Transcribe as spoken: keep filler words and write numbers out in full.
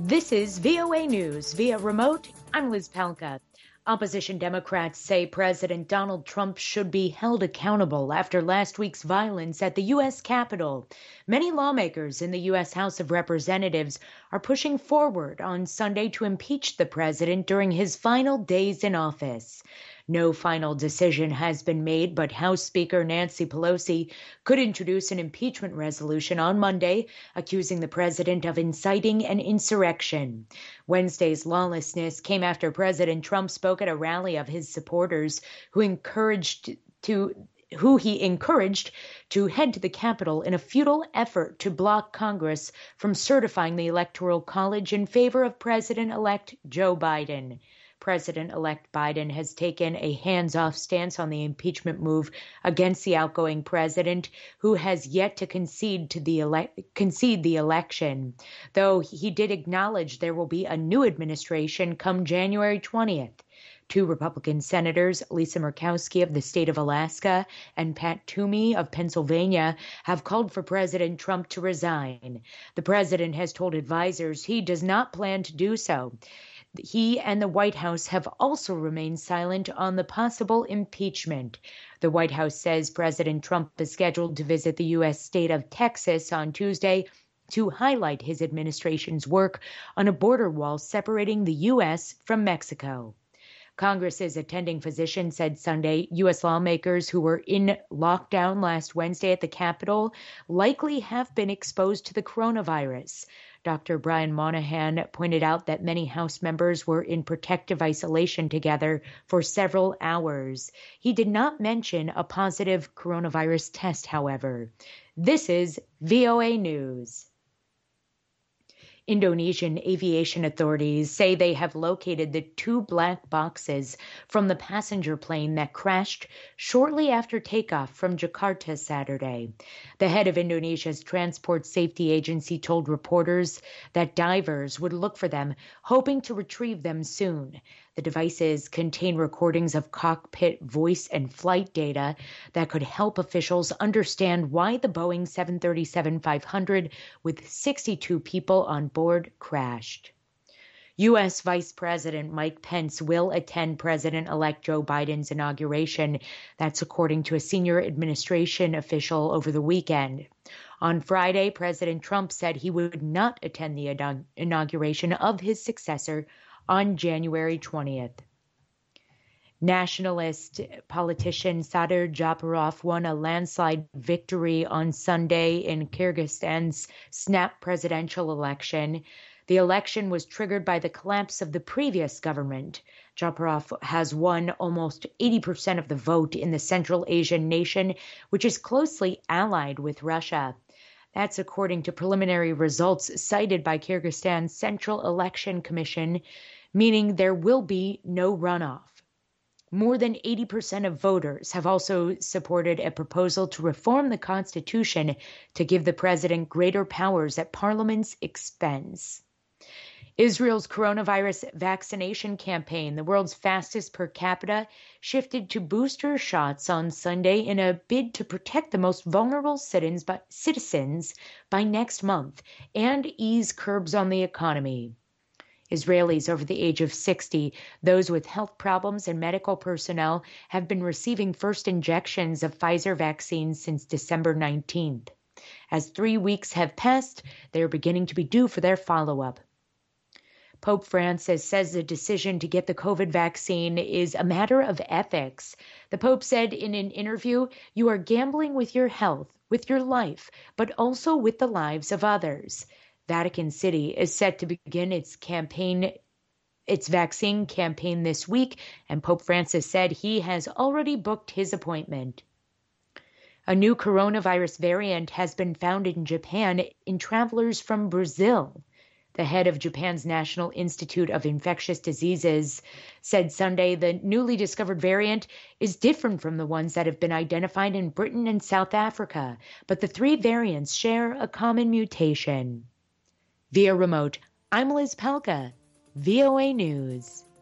This is V O A News via remote. I'm Liz Palka. Opposition Democrats say President Donald Trump should be held accountable after last week's violence at the U S Capitol. Many lawmakers in the U S House of Representatives are pushing forward on Sunday to impeach the president during his final days in office. No final decision has been made, but House Speaker Nancy Pelosi could introduce an impeachment resolution on Monday, accusing the president of inciting an insurrection. Wednesday's lawlessness came after President Trump spoke at a rally of his supporters who encouraged to who he encouraged to head to the Capitol in a futile effort to block Congress from certifying the Electoral College in favor of President-elect Joe Biden. President-elect Biden has taken a hands-off stance on the impeachment move against the outgoing president, who has yet to concede to the ele- concede the election, though he did acknowledge there will be a new administration come January twentieth. Two Republican senators, Lisa Murkowski of the state of Alaska and Pat Toomey of Pennsylvania, have called for President Trump to resign. The president has told advisors he does not plan to do so. He and the White House have also remained silent on the possible impeachment. The White House says President Trump is scheduled to visit the U S state of Texas on Tuesday to highlight his administration's work on a border wall separating the U S from Mexico. Congress's attending physician said Sunday U S lawmakers who were in lockdown last Wednesday at the Capitol likely have been exposed to the coronavirus. Doctor Brian Monahan pointed out that many House members were in protective isolation together for several hours. He did not mention a positive coronavirus test, however. This is V O A News. Indonesian aviation authorities say they have located the two black boxes from the passenger plane that crashed shortly after takeoff from Jakarta Saturday. The head of Indonesia's Transport Safety Agency told reporters that divers would look for them, hoping to retrieve them soon. The devices contain recordings of cockpit voice and flight data that could help officials understand why the Boeing seven thirty-seven five hundred with sixty-two people on board crashed. U S Vice President Mike Pence will attend President-elect Joe Biden's inauguration. That's according to a senior administration official over the weekend. On Friday, President Trump said he would not attend the inauguration of his successor on January twentieth. Nationalist politician Sadir Japarov won a landslide victory on Sunday in Kyrgyzstan's snap presidential election. The election was triggered by the collapse of the previous government. Japarov has won almost eighty percent of the vote in the Central Asian nation, which is closely allied with Russia. That's according to preliminary results cited by Kyrgyzstan's Central Election Commission, meaning there will be no runoff. More than eighty percent of voters have also supported a proposal to reform the Constitution to give the president greater powers at Parliament's expense. Israel's coronavirus vaccination campaign, the world's fastest per capita, shifted to booster shots on Sunday in a bid to protect the most vulnerable citizens by next month and ease curbs on the economy. Israelis over the age of sixty, those with health problems, and medical personnel have been receiving first injections of Pfizer vaccines since December nineteenth. As three weeks have passed, they are beginning to be due for their follow-up. Pope Francis says the decision to get the COVID vaccine is a matter of ethics. The Pope said in an interview, "You are gambling with your health, with your life, but also with the lives of others." Vatican City is set to begin its campaign, its vaccine campaign this week, and Pope Francis said he has already booked his appointment. A new coronavirus variant has been found in Japan in travelers from Brazil. The head of Japan's National Institute of Infectious Diseases said Sunday the newly discovered variant is different from the ones that have been identified in Britain and South Africa, but the three variants share a common mutation. Via remote, I'm Liz Palka, V O A News.